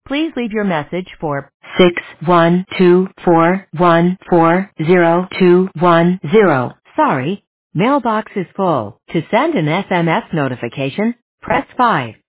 Please leave your message for 61241400210. Sorry, mailbox is full. To send an SMS notification, press 5.